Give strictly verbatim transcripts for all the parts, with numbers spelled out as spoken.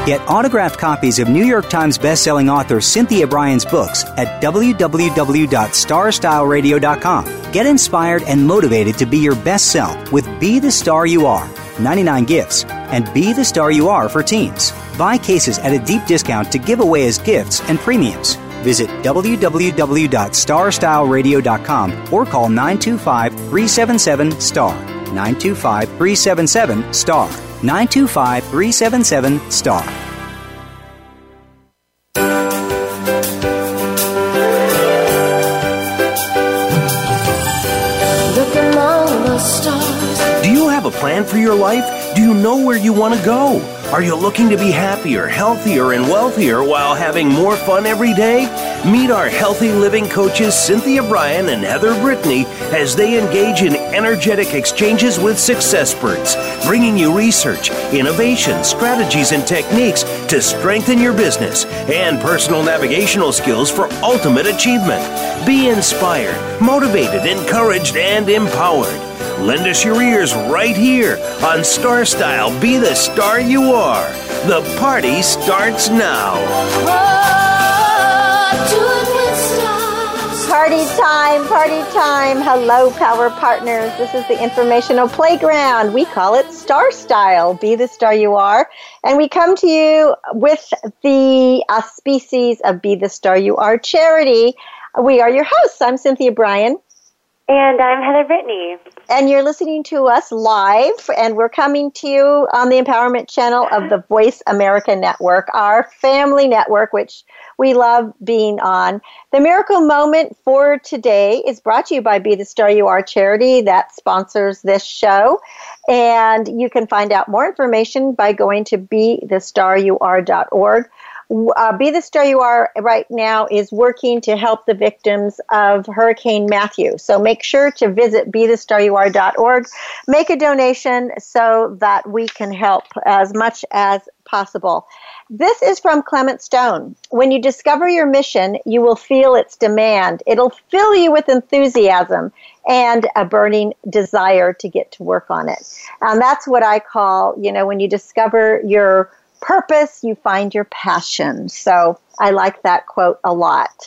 Get autographed copies of New York Times bestselling author Cynthia Bryan's books at w w w dot star style radio dot com. Get inspired and motivated to be your best self with Be the Star You Are, ninety-nine gifts, and Be the Star You Are for teens. Buy cases at a deep discount to give away as gifts and premiums. Visit w w w dot star style radio dot com or call nine two five, three seven seven, S T A R. nine two five, three seven seven, S T A R. nine two five, three seven seven, S T A R. Look among the stars. Do you have a plan for your life? Do you know where you want to go? Are you looking to be happier, healthier, and wealthier while having more fun every day? Meet our healthy living coaches Cynthia Bryan and Heather Brittany as they engage in energetic exchanges with successperts, bringing you research, innovation, strategies, and techniques to strengthen your business and personal navigational skills for ultimate achievement. Be inspired, motivated, encouraged, and empowered. Lend us your ears right here on Star Style Be the Star You Are. The party starts now. Party time, party time. Hello, Power Partners. This is the informational playground. We call it Star Style, Be the Star You Are. And we come to you with the auspices of Be the Star You Are charity. We are your hosts. I'm Cynthia Bryan. And I'm Heather Brittany. And you're listening to us live, and we're coming to you on the Empowerment Channel of the Voice America Network, our family network, which we love being on. The Miracle Moment for today is brought to you by Be the Star You Are charity that sponsors this show. And you can find out more information by going to be the star you are dot org. Uh, Be the Star You Are right now is working to help the victims of Hurricane Matthew. So make sure to visit be the star you are dot org. Make a donation so that we can help as much as possible. This is from Clement Stone. When you discover your mission, you will feel its demand. It'll fill you with enthusiasm and a burning desire to get to work on it. And that's what I call, you know, when you discover your purpose, you find your passion. So I like that quote a lot.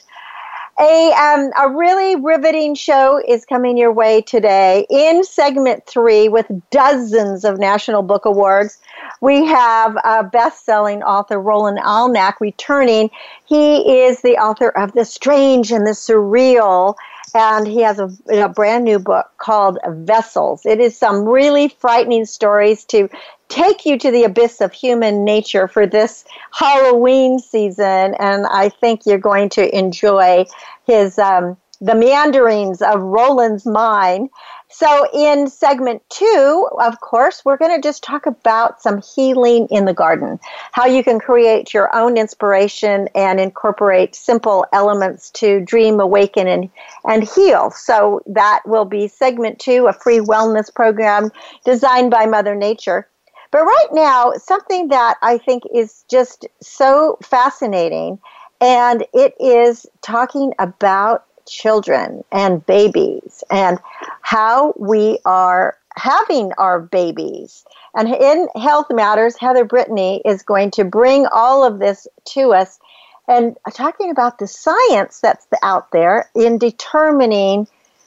A, um, a really riveting show is coming your way today. In segment three, with dozens of National Book Awards, we have a best-selling author, Roland Alnach, returning. He is the author of The Strange and the Surreal, and he has a, a brand new book called Vessels. It is some really frightening stories to take you to the abyss of human nature for this Halloween season, and I think you're going to enjoy his um, the meanderings of Roland's mind. So in segment two, of course, we're going to just talk about some healing in the garden, how you can create your own inspiration and incorporate simple elements to dream, awaken, and, and heal. So that will be segment two, a free wellness program designed by Mother Nature. But right now, something that I think is just so fascinating, and it is talking about children and babies and how we are having our babies. And in Health Matters, Heather Brittany is going to bring all of this to us and talking about the science that's out there in determining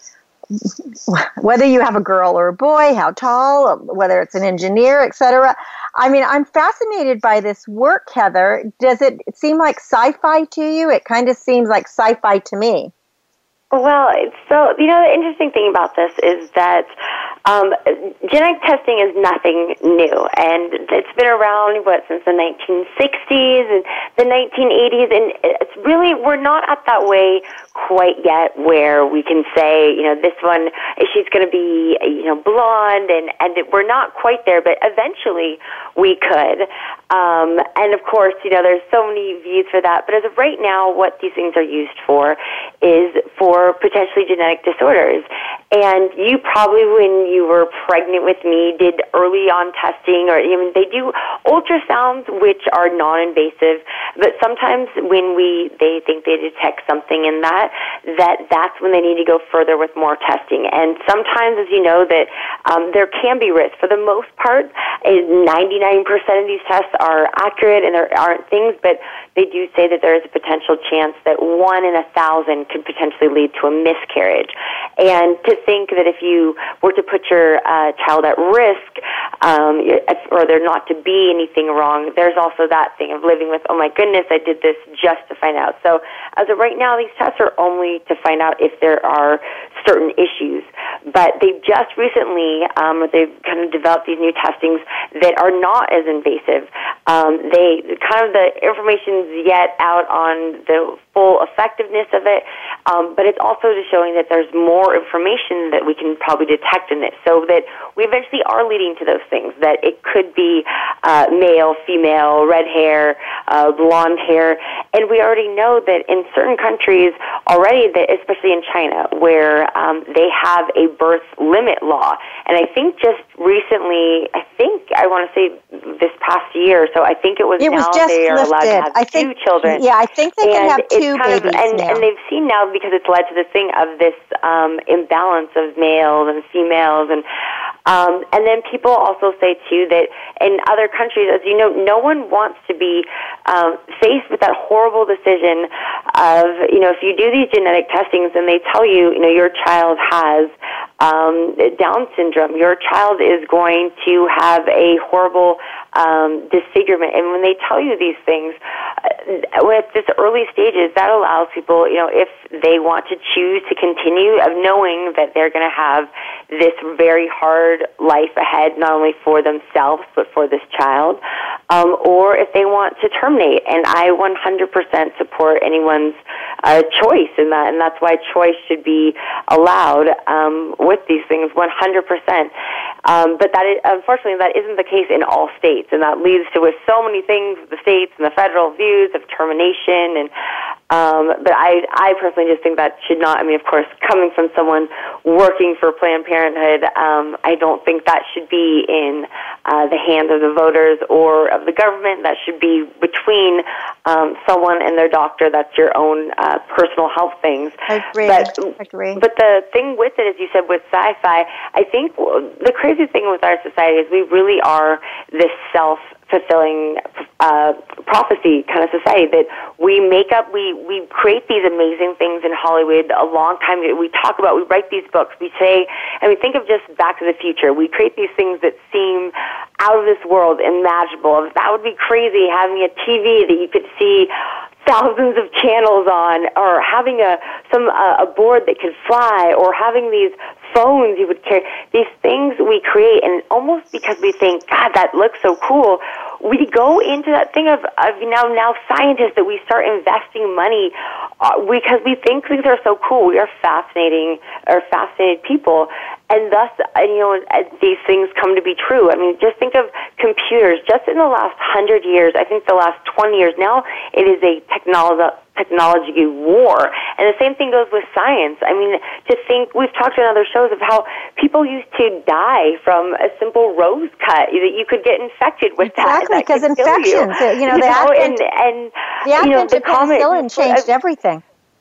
whether you have a girl or a boy, how tall, whether it's an engineer, et cetera. I mean, I'm fascinated by this work, Heather. Does it seem like sci-fi to you? It kind of seems like sci-fi to me. Well, so, you know, the interesting thing about this is that um, genetic testing is nothing new, and it's been around, what, since the nineteen sixties and the nineteen eighties, and it's really, we're not at that way quite yet where we can say, you know, this one, she's going to be, you know, blonde, and, and we're not quite there, but eventually we could. Um, and, of course, you know, there's so many views for that, but as of right now, what these things are used for is for potentially genetic disorders. And you probably, when you were pregnant with me, did early on testing, or even they do ultrasounds, which are non-invasive. But sometimes when we they think they detect something in that, that that's when they need to go further with more testing. And sometimes, as you know, that um, there can be risk. For the most part, ninety-nine percent of these tests are accurate, and there aren't things, but they do say that there is a potential chance that one in a thousand could potentially lead to a miscarriage. And to think that if you were to put your uh, child at risk, um, or there not to be anything wrong, there's also that thing of living with, oh my goodness, I did this just to find out. So as of right now, these tests are only to find out if there are certain issues. But they've just recently, um, they've kind of developed these new testings that are not as invasive. Um, they kind of the information's yet out on the full effectiveness of it, um, but it's also just showing that there's more information that we can probably detect in it, so that we eventually are leading to those things, that it could be uh, male, female, red hair, uh, blonde hair, and we already know that in certain countries already, that especially in China, where um, they have a birth limit law, and I think just recently, I think, I want to say this past year, so I think it was it now was just they are lifted. allowed to have I think, two children. Yeah, I think they and can have two kind babies of, and, now. and they've seen now, because it's led to this thing of this um, imbalance of males and females, and um, and then people also say too that in other countries, as you know, no one wants to be um, faced with that horrible decision of, you know, if you do these genetic testings and they tell you, you know, your child has um, Down syndrome, your child is going to have a horrible um, disfigurement, and when they tell you these things uh, with this early stages, that allows people, you know, if they want to choose to continue, of knowing that they're going to have this very hard life ahead, not only for themselves but for this child, um, or if they want to terminate. And I one hundred percent support anyone's uh, choice in that, and that's why choice should be allowed um, with these things, one hundred percent. Um, but that is, unfortunately, that isn't the case in all states, and that leads to, with so many things, the states and the federal views of termination. And um, but I, I personally just think that should not. I mean, of course, coming from someone working for Planned Parenthood, um, I don't think that should be in uh, the hands of the voters or of the government. That should be between um, someone and their doctor. That's your own uh, personal health things. I agree. But, I agree. But the thing with it, as you said, with sci-fi, I think the crazy thing with our society is we really are this self-fulfilling uh, prophecy kind of society, that we make up, we, we create these amazing things in Hollywood a long time. We talk about, we write these books, we say, and we think of just Back to the Future. We create these things that seem out of this world, imaginable. That would be crazy, having a T V that you could see thousands of channels on, or having a some uh, a board that could fly, or having these phones you would carry. These things we create, and almost because we think, God, that looks so cool, we go into that thing of, of now now scientists that we start investing money uh, because we think things are so cool. We are fascinating, or fascinated people, and thus, uh, you know, as these things come to be true. I mean, just think of computers. Just in the last hundred years, I think the last twenty years now, it is a technology technology war. And the same thing goes with science. I mean, to think, we've talked in other shows of how people used to die from a simple rose cut, that you could get infected with exactly, that. Exactly, because infections, you. you know, you the know, advent, and, and, the advent you know, of the penicillin changed everything.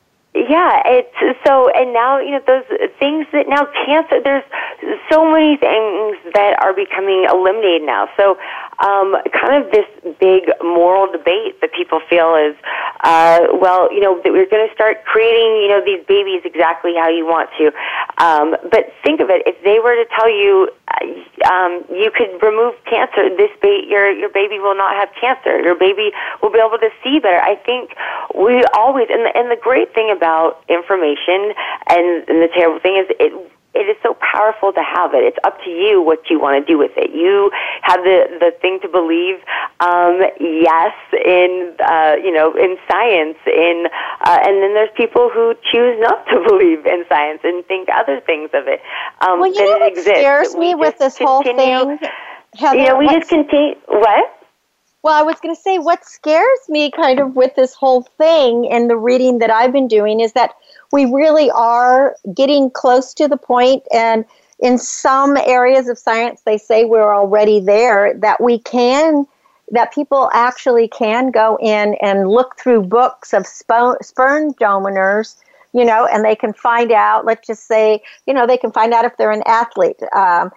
Yeah, it's so, and now, you know, those things that now cancer, there's so many things that are becoming eliminated now. So, um, kind of this big moral debate that people feel is, uh, well, you know, that we're going to start creating, you know, these babies exactly how you want to. Um, but think of it, if they were to tell you, uh, um, you could remove cancer, this ba- your your baby will not have cancer, your baby will be able to see better. I think we always, and the, and the great thing about about information, and, and the terrible thing is it it is so powerful to have it. It's up to you what you want to do with it. You have the, the thing to believe, um, yes, in, uh, you know, in science, in, uh, and then there's people who choose not to believe in science and think other things of it. Um, well, you that know it what exists. scares me with this whole continue, thing? Heather, you know, we just continue, what? Well, I was going to say what scares me kind of with this whole thing and the reading that I've been doing is that we really are getting close to the point, and in some areas of science, they say we're already there, that we can, that people actually can go in and look through books of spo- sperm donors, you know, and they can find out, let's just say, you know, they can find out if they're an athlete, um,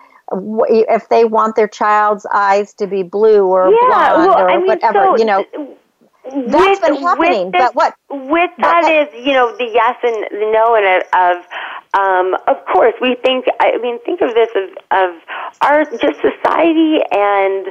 if they want their child's eyes to be blue or yeah, blonde well, or I mean, whatever, so you know. That's with, been happening, with this, but what? With that what, is, you know, the yes and the no and a, of, um, of course, we think, I mean, think of this of, of our just society and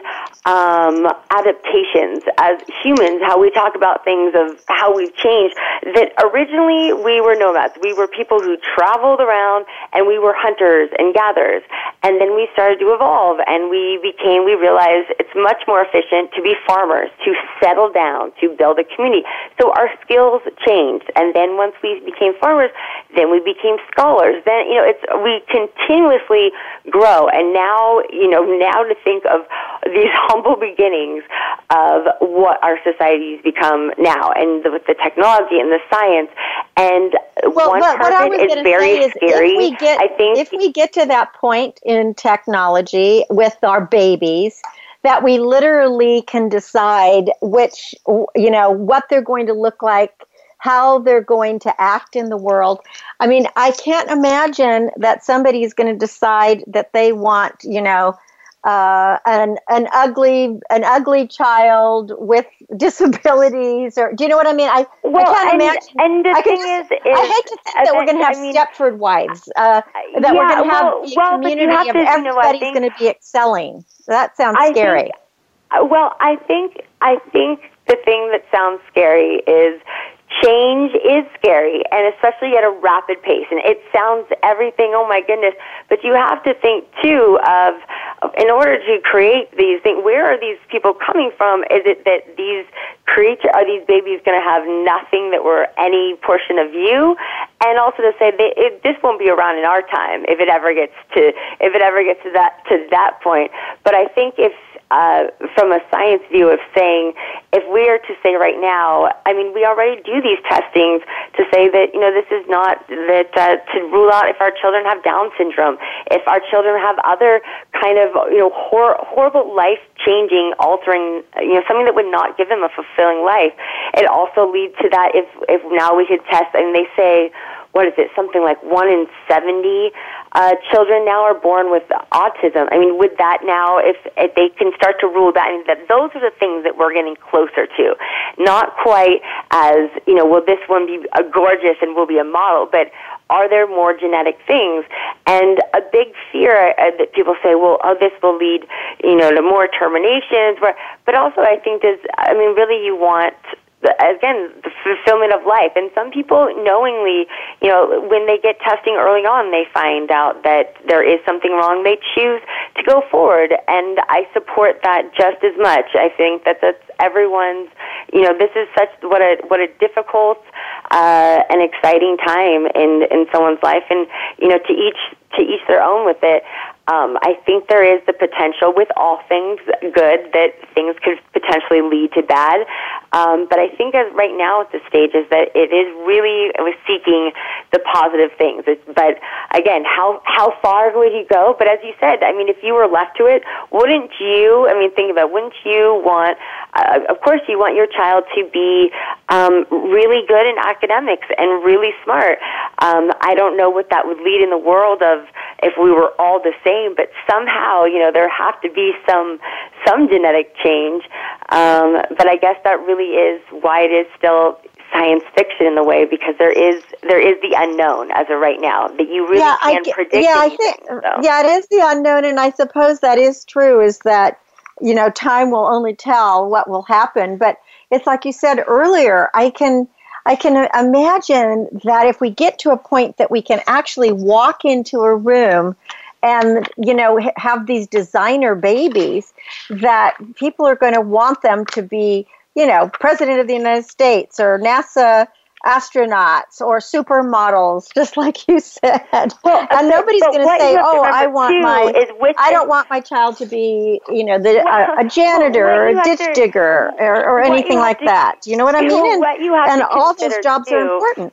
um, adaptations as humans, how we talk about things of how we've changed, that originally we were nomads. We were people who traveled around and we were hunters and gatherers. And then we started to evolve and we became, we realized it's much more efficient to be farmers, to settle down, to build a community. So our skills changed. And then once we became farmers, then we became scholars. Then, you know, it's, we continuously grow. And now, you know, now to think of these humble beginnings of what our societies become now, and the, with the technology and the science, and well, one what, part what of it is very is scary. If we get, I think if we get to that point in technology with our babies, that we literally can decide which, you know, what they're going to look like, how they're going to act in the world. I mean, I can't imagine that somebody is going to decide that they want, you know, uh, an an ugly an ugly child with disabilities, or do you know what I mean? I, well, I can't and, imagine. And the I thing just, is, is, I hate to think that we're going to have I mean, Stepford wives. Uh, that yeah, we're going to have well, a well, community have of to, everybody's you know, I think, going to be excelling. That sounds I scary. Think, well, I think I think the thing that sounds scary is change is scary, and especially at a rapid pace. And it sounds everything, oh my goodness, but you have to think too of, in order to create these things, where are these people coming from? Is it that these creatures, are these babies going to have nothing that were any portion of you? And also to say that it, this won't be around in our time if it ever gets to if it ever gets to that to that point. But I think if uh, from a science view of saying, if we are to say right now, I mean, we already do these testings to say that, you know, this is not that uh, to rule out if our children have Down syndrome, if our children have other kind of, you know, hor- horrible life-changing, altering, you know, something that would not give them a fulfilling life. It also leads to that if if now we could test, and they say, what is it, something like one in seventy uh, children now are born with autism. I mean, would that now, if, if they can start to rule that, I mean, that those are the things that we're getting closer to. Not quite as, you know, will this one be a gorgeous and will be a model, but are there more genetic things? And a big fear uh, that people say, well, oh, this will lead, you know, to more terminations. But also, I think, does, I mean, really you want, again, the fulfillment of life. And some people knowingly, you know, when they get testing early on, they find out that there is something wrong. They choose to go forward. And I support that just as much. I think that that's everyone's, you know, this is such, what a, what a difficult uh, and exciting time in, in someone's life. And, you know, to each, to each their own with it. Um, I think there is the potential with all things good that things could potentially lead to bad. Um, but I think as right now at the stage is that it is really seeking the positive things. It's, but again, how how far would you go? But as you said, I mean, if you were left to it, wouldn't you, I mean, think about it, wouldn't you want, uh, of course you want your child to be um, really good in academics and really smart. Um, I don't know what that would lead in the world of if we were all the same, but somehow, you know, there have to be some some genetic change. Um, but I guess that really is why it is still science fiction in the way, because there is there is the unknown as of right now that you really yeah, can't I, predict. Yeah, anything, I think so. yeah, it is the unknown, and I suppose that is true. Is that, you know, time will only tell what will happen. But it's like you said earlier. I can. I can imagine that if we get to a point that we can actually walk into a room and, you know, have these designer babies, that people are going to want them to be, you know, President of the United States or NASA astronauts or supermodels, just like you said. Well, and nobody's going to say, "Oh, I want my is which I don't want my child to be, you know, the uh, a janitor well, or a ditch to, digger or, or anything like to, that." You know what I mean? And, what you have and to all those jobs too, are important.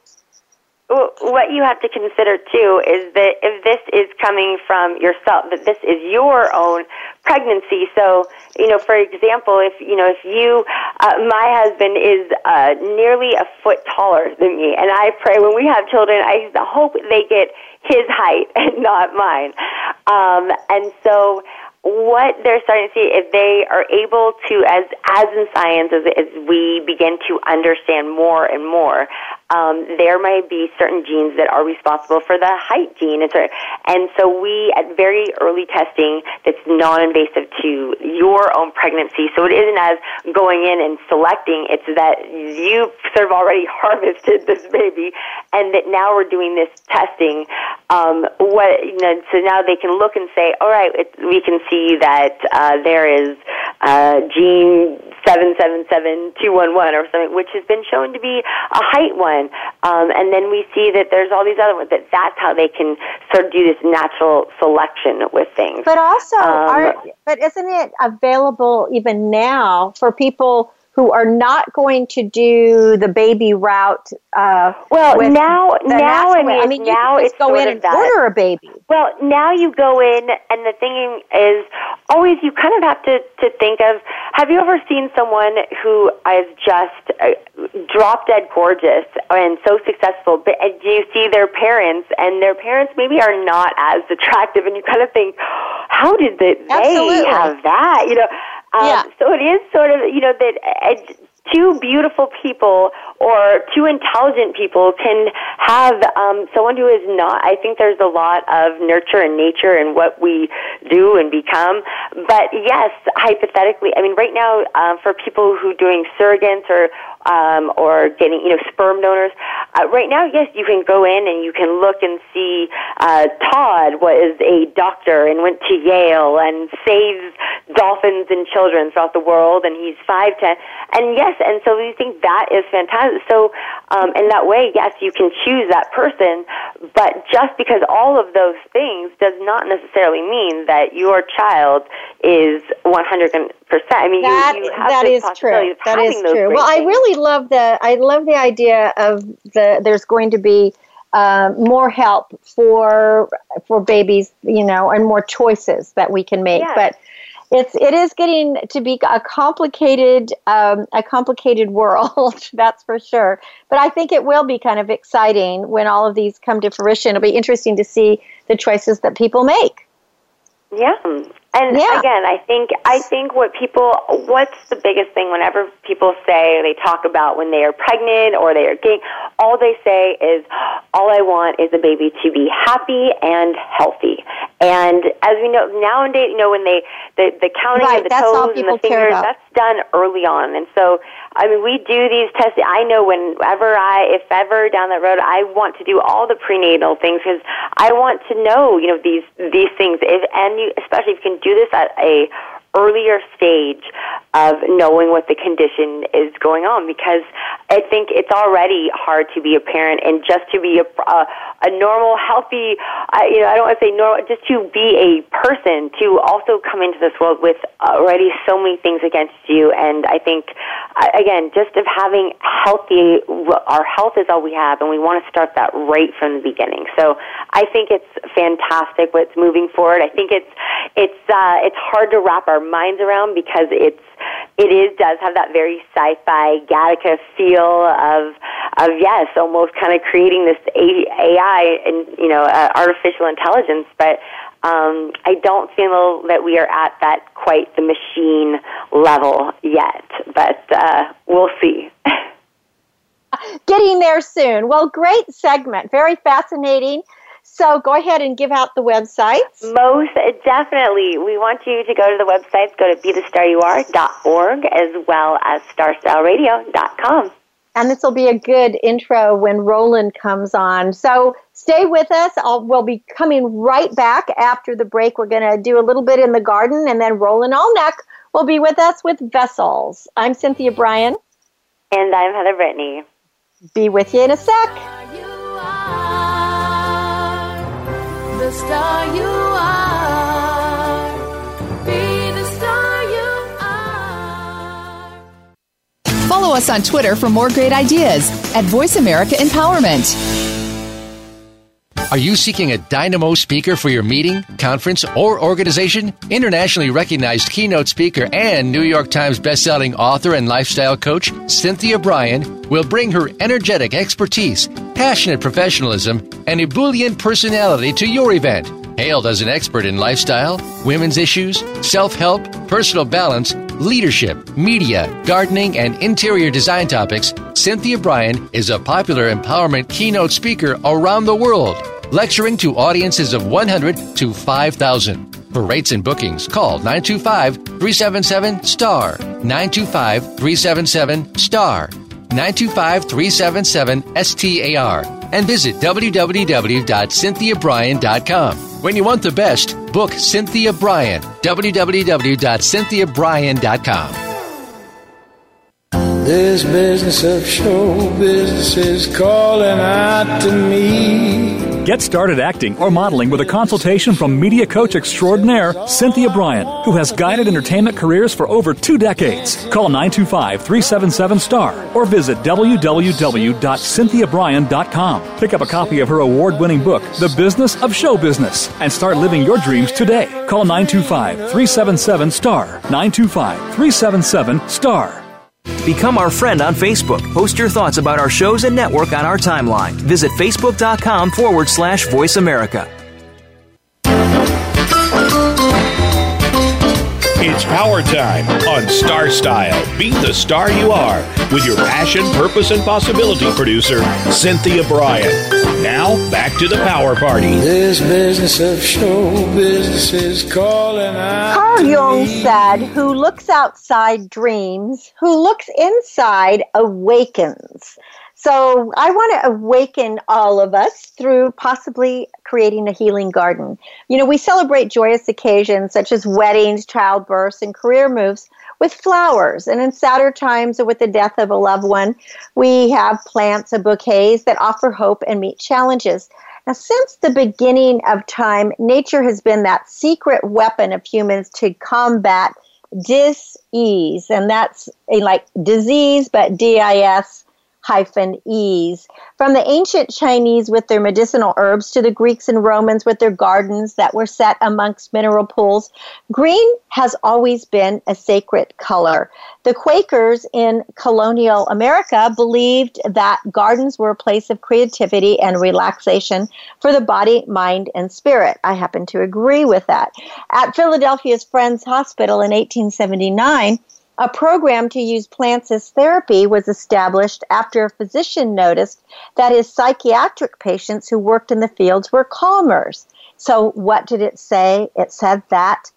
What you have to consider, too, is that if this is coming from yourself, that this is your own pregnancy. So, you know, for example, if, you know, if you, uh, my husband is uh, nearly a foot taller than me, and I pray when we have children, I hope they get his height and not mine. Um, and so what they're starting to see, if they are able to, as as in science, as, as we begin to understand more and more, um, there might be certain genes that are responsible for the height gene. And so, and so we, at very early testing that's non-invasive to your own pregnancy, so it isn't as going in and selecting, it's that you sort of already harvested this baby, and that now we're doing this testing. Um, what you know, so now they can look and say, all right, it, we can see that uh, there is uh, gene seven seven seven two one one or something, which has been shown to be a height one. Um, and then we see that there's all these other ones, that that's how they can sort of do this natural selection with things. But also, um, are, but isn't it available even now for people who are not going to do the baby route? Uh, well, with now, now, I mean, I mean, now you it's just go sort in of and that. order a baby. Well, now you go in, and the thing is, always you kind of have to, to think of, have you ever seen someone who is just uh, drop-dead gorgeous and so successful, but and you see their parents, and their parents maybe are not as attractive, and you kind of think, how did they, they have that? You know, um, yeah. So it is sort of, you know, that uh, two beautiful people or two intelligent people can have um, someone who is not. I think there's a lot of nurture and nature in what we do and become. But yes, hypothetically, I mean, right now, uh, for people who are doing surrogates or um, or getting, you know, sperm donors, uh, right now, yes, you can go in and you can look and see uh, Todd was a doctor and went to Yale and saves dolphins and children throughout the world, and he's five ten. And yes, and so we think that is fantastic. So um, in that way, yes, you can choose that person, but just because all of those things does not necessarily mean that your child is one hundred percent. I mean, that, you, you have that the is possibility true. of That having is those true. great Well, I things. really love the I love the idea of the there's going to be uh, more help for for babies, you know, and more choices that we can make. Yes. But it's it is getting to be a complicated um, a complicated world, that's for sure. But I think it will be kind of exciting when all of these come to fruition. It'll be interesting to see the choices that people make. Yeah. And yeah. again, I think I think what people, what's the biggest thing whenever people say, they talk about when they are pregnant or they are getting, all they say is, all I want is a baby to be happy and healthy. And as we know, nowadays, you know, when they, the, the counting right, of the that's all toes and people the care fingers, about. that's done early on. And so, I mean, we do these tests. I know whenever I, if ever down that road, I want to do all the prenatal things because I want to know, you know, these these things. If, and you, especially if you can do this at a earlier stage of knowing what the condition is going on, because I think it's already hard to be a parent and just to be a, a, a normal, healthy, uh, you know, I don't want to say normal, just to be a person, to also come into this world with already so many things against you. And I think, again, just of having healthy, our health is all we have, and we want to start that right from the beginning. So I think it's fantastic what's moving forward. I think it's, it's, uh, it's hard to wrap our minds around because it's it is does have that very sci-fi Gattaca feel of of yes, almost kind of creating this A I and you know uh, artificial intelligence, but um, I don't feel that we are at that quite the machine level yet. But uh, we'll see. Getting there soon. Well, great segment, very fascinating. So go ahead and give out the websites. Most definitely. We want you to go to the websites. Go to be the star you are dot org as well as star style radio dot com. And this will be a good intro when Roland comes on. So stay with us. I'll, we'll be coming right back after the break. We're going to do a little bit in the garden, and then Roland Olnick will be with us with Vessels. I'm Cynthia Bryan. And I'm Heather Brittany. be with you in a sec. You are the star you are. Be the star you are. Follow us on Twitter for more great ideas at Voice America Empowerment. Are you seeking a dynamo speaker for your meeting, conference, or organization? Internationally recognized keynote speaker and New York Times bestselling author and lifestyle coach, Cynthia Bryan, will bring her energetic expertise, passionate professionalism, and ebullient personality to your event. Hailed as an expert in lifestyle, women's issues, self-help, personal balance, leadership, media, gardening, and interior design topics, Cynthia Bryan is a popular empowerment keynote speaker around the world, lecturing to audiences of one hundred to five thousand. For rates and bookings, call nine two five, three seven seven, S T A R, nine two five, three seven seven, S T A R, nine two five, three seven seven, S T A R, and visit w w w dot cynthia bryan dot com. When you want the best, book Cynthia Bryan, w w w dot cynthia bryan dot com. This business of show business is calling out to me. Get started acting or modeling with a consultation from media coach extraordinaire Cynthia Bryan, who has guided entertainment careers for over two decades. Call nine two five, three seven seven, S T A R or visit w w w dot cynthia bryan dot com. Pick up a copy of her award-winning book, The Business of Show Business, and start living your dreams today. Call nine two five, three seven seven, S T A R, nine two five, three seven seven, S T A R. Become our friend on Facebook. Post your thoughts about our shows and network on our timeline. Visit facebook.com forward slash Voice America. It's power time on Star Style. Be the star you are with your passion, purpose, and possibility producer, Cynthia Bryan. Now, back to the power party. This business of show business is calling out. Carl Jung said, who looks outside dreams, who looks inside awakens. So I want to awaken all of us through possibly creating a healing garden. You know, we celebrate joyous occasions such as weddings, childbirths, and career moves with flowers. And in sadder times or with the death of a loved one, we have plants and bouquets that offer hope and meet challenges. Now, since the beginning of time, nature has been that secret weapon of humans to combat dis-ease. And that's a, like disease, but D I S hyphen ease. From the ancient Chinese with their medicinal herbs to the Greeks and Romans with their gardens that were set amongst mineral pools, green has always been a sacred color. The Quakers in colonial America believed that gardens were a place of creativity and relaxation for the body, mind, and spirit. I happen to agree with that. At Philadelphia's Friends Hospital in eighteen seventy-nine, a program to use plants as therapy was established after a physician noticed that his psychiatric patients who worked in the fields were calmers. So what did it say? It said that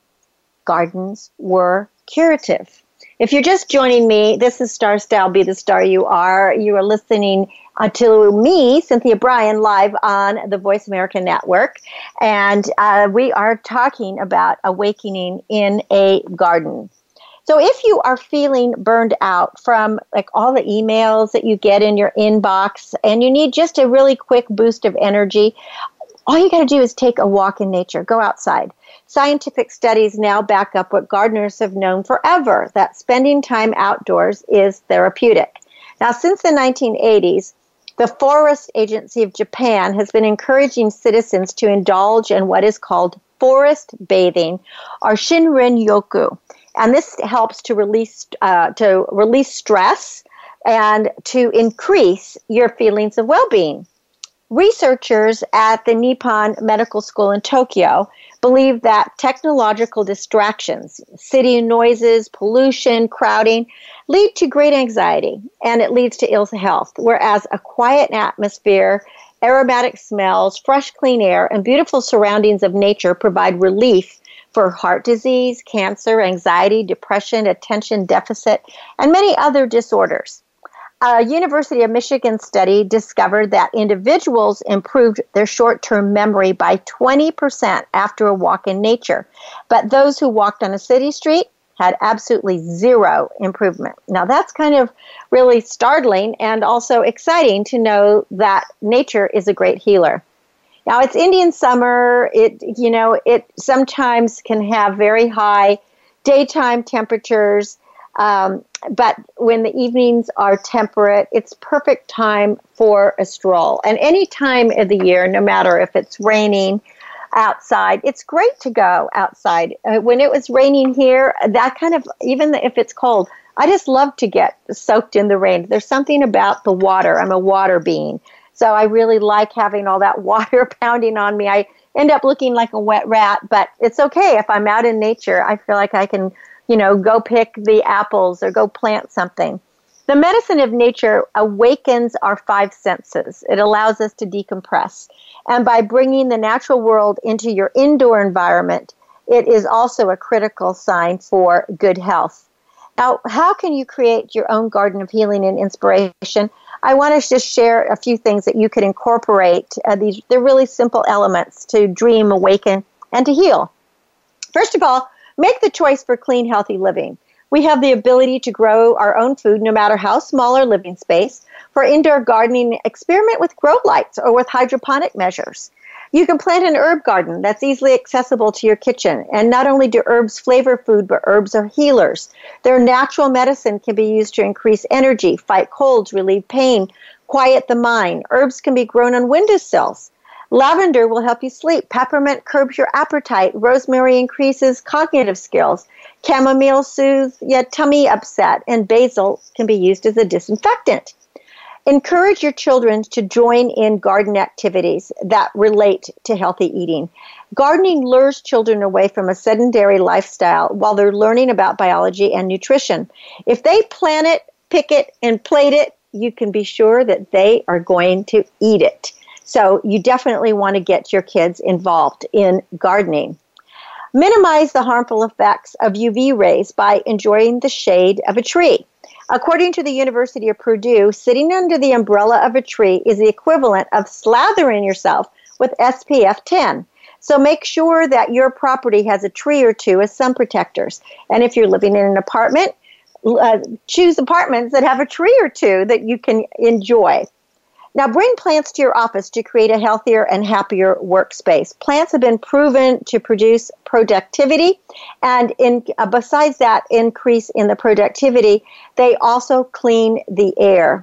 gardens were curative. If you're just joining me, this is Star Style, Be the Star You Are. You are listening uh, to me, Cynthia Bryan, live on the Voice America Network. And uh, we are talking about awakening in a garden. So if you are feeling burned out from like all the emails that you get in your inbox and you need just a really quick boost of energy, all you got to do is take a walk in nature. Go outside. Scientific studies now back up what gardeners have known forever, that spending time outdoors is therapeutic. Now, since the nineteen eighties, the Forest Agency of Japan has been encouraging citizens to indulge in what is called forest bathing, or Shinrin-yoku. And this helps to release uh, to release stress and to increase your feelings of well-being. Researchers at the Nippon Medical School in Tokyo believe that technological distractions, city noises, pollution, crowding, lead to great anxiety, and it leads to ill health, whereas a quiet atmosphere, aromatic smells, fresh, clean air, and beautiful surroundings of nature provide relief for heart disease, cancer, anxiety, depression, attention deficit, and many other disorders. A University of Michigan study discovered that individuals improved their short-term memory by twenty percent after a walk in nature. But those who walked on a city street had absolutely zero improvement. Now, that's kind of really startling and also exciting to know that nature is a great healer. Now, it's Indian summer. It, you know, it sometimes can have very high daytime temperatures, um, but when the evenings are temperate, it's perfect time for a stroll. And any time of the year, no matter if it's raining outside, it's great to go outside. Uh, when it was raining here, that kind of, even if it's cold, I just love to get soaked in the rain. There's something about the water. I'm a water being. So I really like having all that water pounding on me. I end up looking like a wet rat, but it's okay. If I'm out in nature, I feel like I can, you know, go pick the apples or go plant something. The medicine of nature awakens our five senses. It allows us to decompress. And by bringing the natural world into your indoor environment, it is also a critical sign for good health. Now, how can you create your own garden of healing and inspiration? I want to just share a few things that you could incorporate. Uh, these they're really simple elements to dream, awaken, and to heal. First of all, make the choice for clean, healthy living. We have the ability to grow our own food no matter how small our living space. For indoor gardening, experiment with grow lights or with hydroponic measures. You can plant an herb garden that's easily accessible to your kitchen. And not only do herbs flavor food, but herbs are healers. Their natural medicine can be used to increase energy, fight colds, relieve pain, quiet the mind. Herbs can be grown on windowsills. Lavender will help you sleep. Peppermint curbs your appetite. Rosemary increases cognitive skills. Chamomile soothes your tummy upset. And basil can be used as a disinfectant. Encourage your children to join in garden activities that relate to healthy eating. Gardening lures children away from a sedentary lifestyle while they're learning about biology and nutrition. If they plant it, pick it, and plate it, you can be sure that they are going to eat it. So you definitely want to get your kids involved in gardening. Minimize the harmful effects of U V rays by enjoying the shade of a tree. According to the University of Purdue, sitting under the umbrella of a tree is the equivalent of slathering yourself with S P F ten. So make sure that your property has a tree or two as sun protectors. And if you're living in an apartment, uh, choose apartments that have a tree or two that you can enjoy. Now, bring plants to your office to create a healthier and happier workspace. Plants have been proven to produce productivity, and in, uh, besides that increase in the productivity, they also clean the air.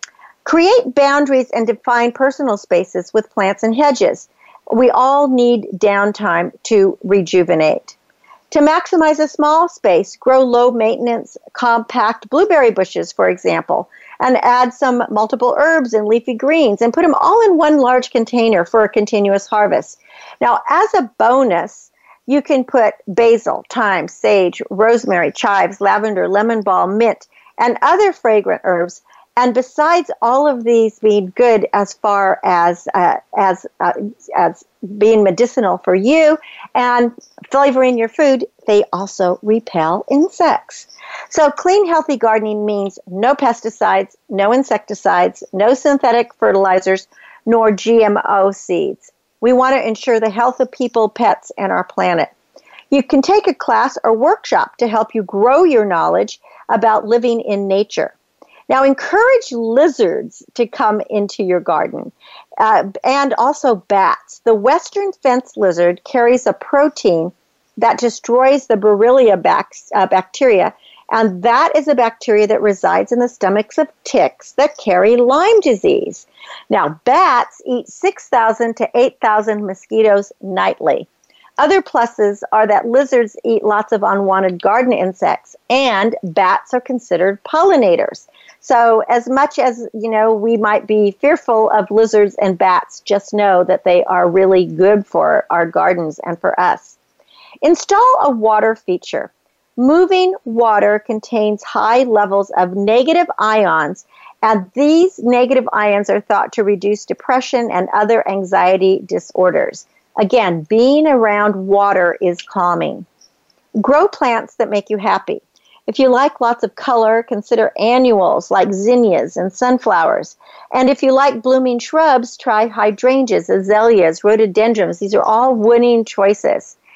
Create boundaries and define personal spaces with plants and hedges. We all need downtime to rejuvenate. To maximize a small space, grow low-maintenance, compact blueberry bushes, for example, and add some multiple herbs and leafy greens and put them all in one large container for a continuous harvest. Now, as a bonus, you can put basil, thyme, sage, rosemary, chives, lavender, lemon balm, mint, and other fragrant herbs. And besides all of these being good as far as uh, as uh, as being medicinal for you and flavoring your food, they also repel insects. So clean, healthy gardening means no pesticides, no insecticides, no synthetic fertilizers, nor G M O seeds. We want to ensure the health of people, pets, and our planet. You can take a class or workshop to help you grow your knowledge about living in nature. Now, encourage lizards to come into your garden, uh, and also bats. The western fence lizard carries a protein that destroys the Borrelia bac- uh, bacteria, and that is a bacteria that resides in the stomachs of ticks that carry Lyme disease. Now, bats eat six thousand to eight thousand mosquitoes nightly. Other pluses are that lizards eat lots of unwanted garden insects, and bats are considered pollinators. So as much as, you know, we might be fearful of lizards and bats, just know that they are really good for our gardens and for us. Install a water feature. Moving water contains high levels of negative ions, and these negative ions are thought to reduce depression and other anxiety disorders. Again, being around water is calming. Grow plants that make you happy. If you like lots of color, consider annuals like zinnias and sunflowers. And if you like blooming shrubs, try hydrangeas, azaleas, rhododendrons. These are all winning choices.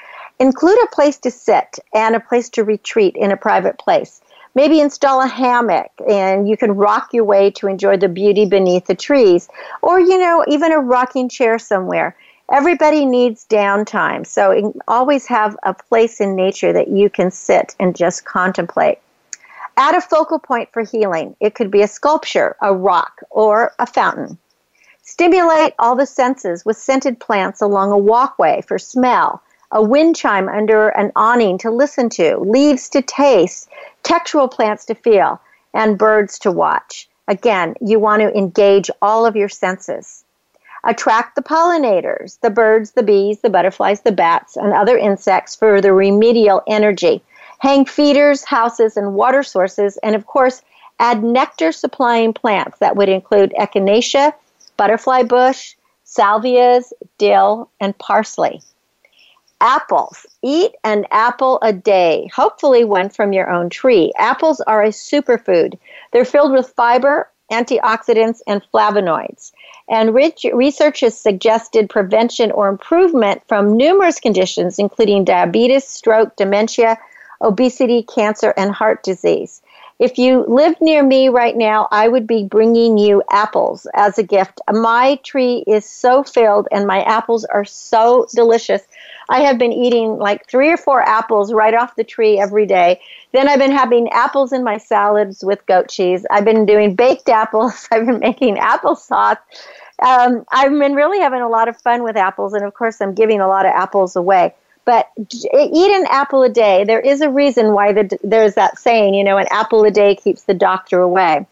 Include a place to sit and a place to retreat in a private place. Maybe install a hammock and you can rock your way to enjoy the beauty beneath the trees. Or, you know, even a rocking chair somewhere. Everybody needs downtime, so always have a place in nature that you can sit and just contemplate. Add a focal point for healing. It could be a sculpture, a rock, or a fountain. Stimulate all the senses with scented plants along a walkway for smell, a wind chime under an awning to listen to, leaves to taste, textural plants to feel, and birds to watch. Again, you want to engage all of your senses. Attract the pollinators, the birds, the bees, the butterflies, the bats, and other insects for the remedial energy. Hang feeders, houses, and water sources, and of course, add nectar-supplying plants that would include echinacea, butterfly bush, salvias, dill, and parsley. Apples. Eat an apple a day, hopefully one from your own tree. Apples are a superfood. They're filled with fiber, antioxidants, and flavonoids. And rich research has suggested prevention or improvement from numerous conditions, including diabetes, stroke, dementia, obesity, cancer, and heart disease. If you live near me right now, I would be bringing you apples as a gift. My tree is so filled and my apples are so delicious. I have been eating like three or four apples right off the tree every day. Then I've been having apples in my salads with goat cheese. I've been doing baked apples. I've been making applesauce. Um, I've been really having a lot of fun with apples, and of course I'm giving a lot of apples away. But eat an apple a day. There is a reason why the, there's that saying, you know, an apple a day keeps the doctor away.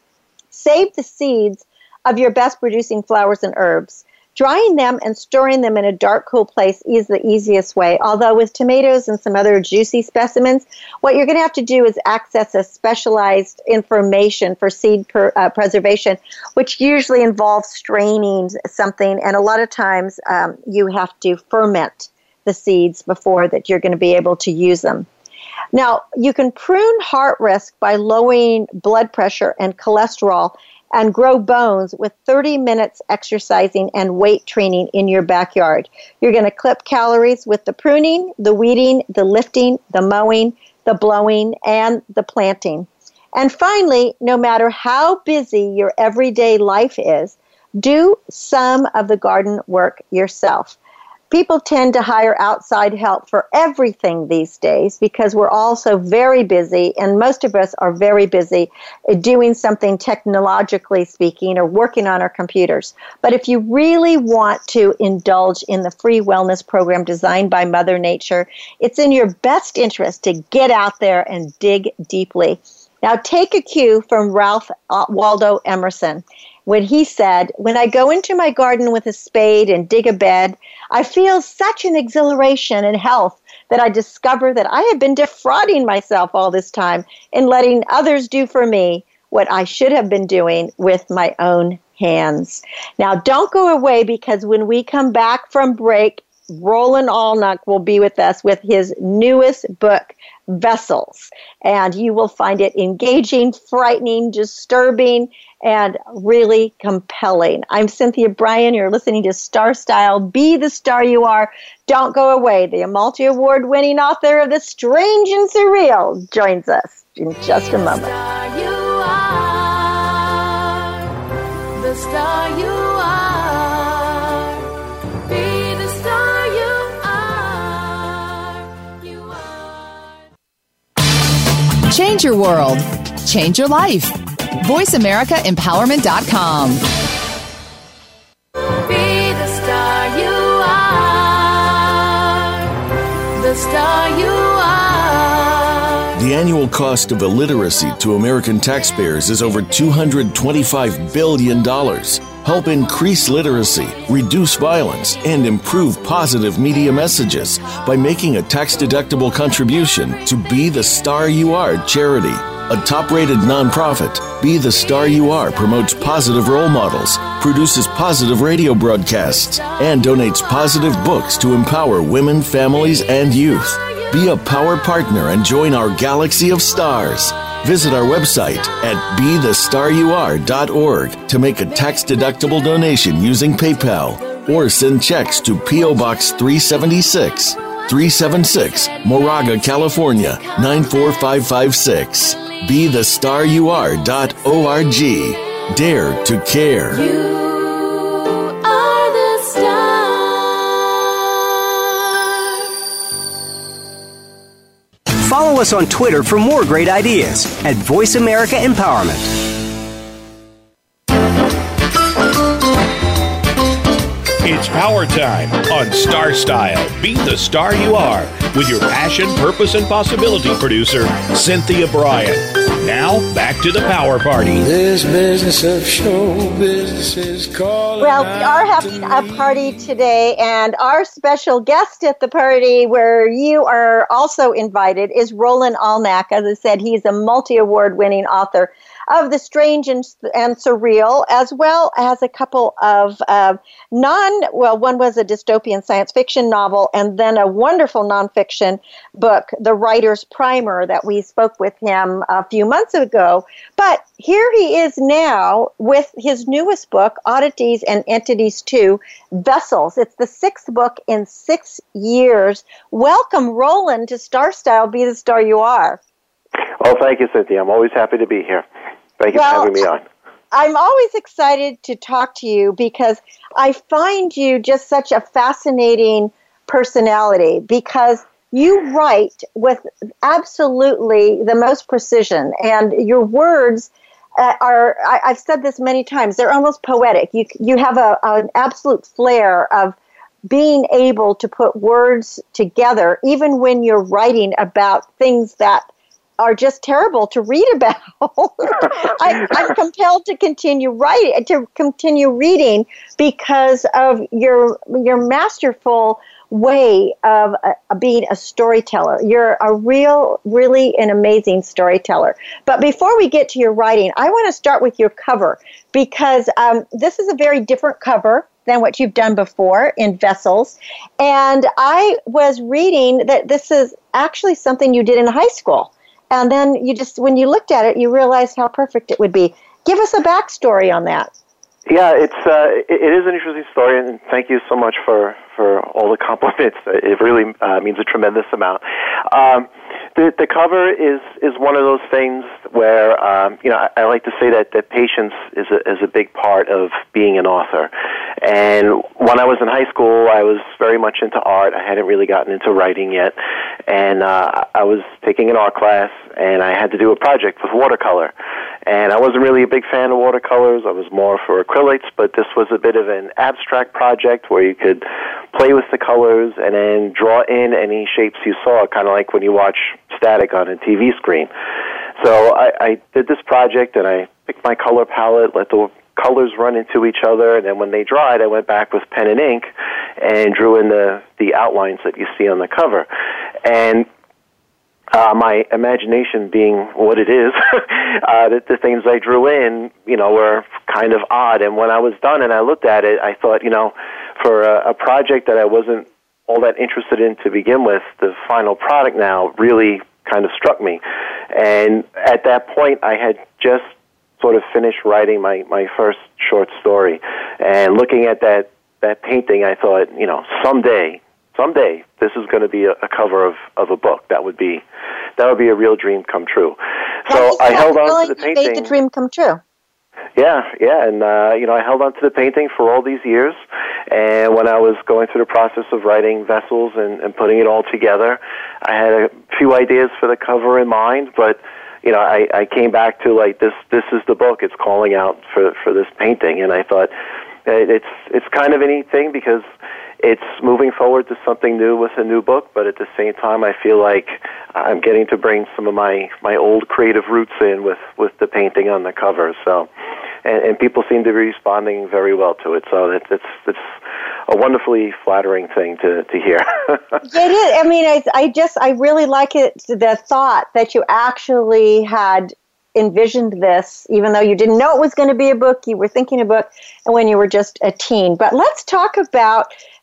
Save the seeds of your best producing flowers and herbs. Drying them and storing them in a dark, cool place is the easiest way. Although with tomatoes and some other juicy specimens, what you're going to have to do is access a specialized information for seed per, uh, preservation, which usually involves straining something. And a lot of times um, you have to ferment the seeds before that you're going to be able to use them. Now, you can prune heart risk by lowering blood pressure and cholesterol and grow bones with thirty minutes exercising and weight training in your backyard. You're going to clip calories with the pruning, the weeding, the lifting, the mowing, the blowing, and the planting. And finally, no matter how busy your everyday life is, do some of the garden work yourself. People tend to hire outside help for everything these days because we're all so very busy, and most of us are very busy doing something technologically speaking or working on our computers. But if you really want to indulge in the free wellness program designed by Mother Nature, it's in your best interest to get out there and dig deeply. Now, take a cue from Ralph Waldo Emerson when he said, "When I go into my garden with a spade and dig a bed, I feel such an exhilaration and health that I discover that I have been defrauding myself all this time in letting others do for me what I should have been doing with my own hands." Now, don't go away, because when we come back from break, Roland Allnuck will be with us with his newest book, Vessels. And you will find it engaging, frightening, disturbing, and really compelling. I'm Cynthia Bryan. You're listening to Star Style. Be the star you are. Don't go away. The multi award winning author of The Strange and Surreal joins us in just a moment. The star you are. The star you are. Be the star you are. You are. Change your world. Change your life. voice america empowerment dot com. Be the star you are. The star you are. The annual cost of illiteracy to American taxpayers is over two hundred twenty-five billion dollars. Help increase literacy, reduce violence, and improve positive media messages by making a tax-deductible contribution to Be the Star You Are charity. A top-rated nonprofit, Be the Star You Are promotes positive role models, produces positive radio broadcasts, and donates positive books to empower women, families, and youth. Be a power partner and join our galaxy of stars. Visit our website at be the star you are dot org to make a tax-deductible donation using PayPal, or send checks to P O. Box three seventy-six, three seven six, Moraga, California, nine four five five six. Be the star you are dot org. Dare to care. You are the star. Follow us on Twitter for more great ideas at Voice America Empowerment. It's power time on Star Style. Be the star you are with your passion, purpose, and possibility producer, Cynthia Bryan. Now, back to the power party. This business of show business is calling. Well, we are having a party today, and our special guest at the party, where you are also invited, is Roland Almack. As I said, he's a multi-award winning author of The Strange and, and Surreal, as well as a couple of uh, non, well, one was a dystopian science fiction novel, and then a wonderful nonfiction book, The Writer's Primer, that we spoke with him a few months ago. But here he is now with his newest book, Oddities and Entities two, Vessels. It's the sixth book in six years. Welcome, Roland, to Star Style, Be the Star You Are. Well, thank you, Cynthia. I'm always happy to be here. Thank you well, for having me on. I'm always excited to talk to you because I find you just such a fascinating personality, because you write with absolutely the most precision, and your words uh, are, I, I've said this many times, they're almost poetic. You, you have a, an absolute flair of being able to put words together, even when you're writing about things that are just terrible to read about. I, I'm compelled to continue writing, to continue reading, because of your your masterful way of uh, being a storyteller. You're a real, really an amazing storyteller. But before we get to your writing, I want to start with your cover, because um, this is a very different cover than what you've done before in Vessels. And I was reading that this is actually something you did in high school. And then you just, when you looked at it, you realized how perfect it would be. Give us a backstory on that. Yeah, it's uh, it, it is an interesting story, and thank you so much for, for all the compliments. It really uh, means a tremendous amount. Um, the the cover is, is one of those things where um, you know I, I like to say that, that patience is a, is a big part of being an author. And when I was in high school, I was very much into art. I hadn't really gotten into writing yet, and uh, I was taking an art class, and I had to do a project with watercolor. And I wasn't really a big fan of watercolors. I was more for acrylics, but this was a bit of an abstract project where you could play with the colors and then draw in any shapes you saw, kind of like when you watch static on a T V screen. So I, I did this project, and I picked my color palette, let the colors run into each other, and then when they dried, I went back with pen and ink and drew in the, the outlines that you see on the cover. And Uh, my imagination being what it is, uh, the, the things I drew in, you know, were kind of odd. And when I was done and I looked at it, I thought, you know, for a, a project that I wasn't all that interested in to begin with, the final product now really kind of struck me. And at that point, I had just sort of finished writing my, my first short story. And looking at that, that painting, I thought, you know, someday, someday this is going to be a, a cover of, of a book. That would be that would be a real dream come true. So I held on to the painting. Made the dream come true. Yeah, yeah, and uh, you know, I held on to the painting for all these years. And when I was going through the process of writing Vessels and, and putting it all together, I had a few ideas for the cover in mind, but you know, I, I came back to like this. This is the book. It's calling out for for this painting, and I thought it's it's kind of a neat thing because it's moving forward to something new with a new book, but at the same time, I feel like I'm getting to bring some of my, my old creative roots in with, with the painting on the cover. So, and, and people seem to be responding very well to it. So it's it's, it's a wonderfully flattering thing to, to hear. It is. I mean, I, I just I really like it. The thought that you actually had envisioned this, even though you didn't know it was going to be a book, you were thinking a book, and when you were just a teen. But let's talk about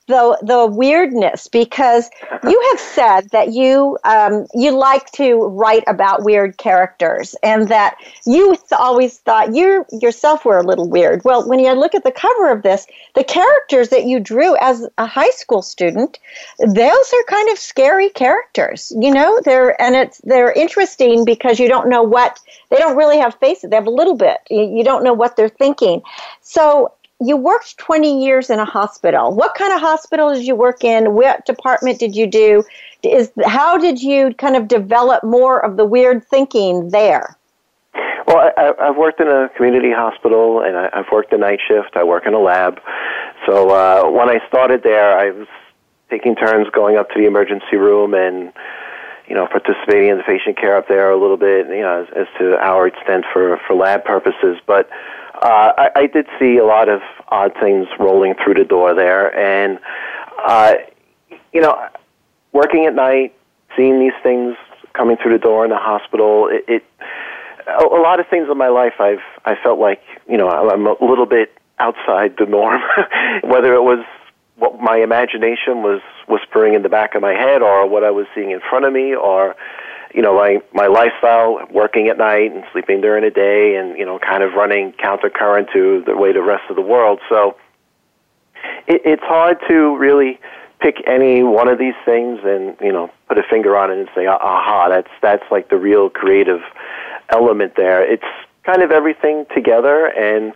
the the weirdness, because you have said that you um, you like to write about weird characters, and that you th- always thought you yourself were a little weird. Well, when you look at the cover of this, the characters that you drew as a high school student, those are kind of scary characters. You know, they're and it's they're interesting because you don't know what they don't really have faces. They have a little bit. You, you don't know what they're thinking. So. You worked twenty years in a hospital. What kind of hospital did you work in? What department did you do? Is how did you kind of develop more of the weird thinking there? Well, I, I've worked in a community hospital, and I, I've worked a night shift. I work in a lab. So uh, when I started there, I was taking turns going up to the emergency room and, you know, participating in the patient care up there a little bit, you know, as, as to our extent for, for lab purposes. But Uh, I, I did see a lot of odd things rolling through the door there, and, uh, you know, working at night, seeing these things coming through the door in the hospital, it, it a, a lot of things in my life I've I felt like, you know, I'm a little bit outside the norm, whether it was what my imagination was whispering in the back of my head or what I was seeing in front of me or, you know, my, my lifestyle, working at night and sleeping during the day and, you know, kind of running countercurrent to the way the rest of the world. So it, it's hard to really pick any one of these things and, you know, put a finger on it and say, aha, that's, that's like the real creative element there. It's kind of everything together, and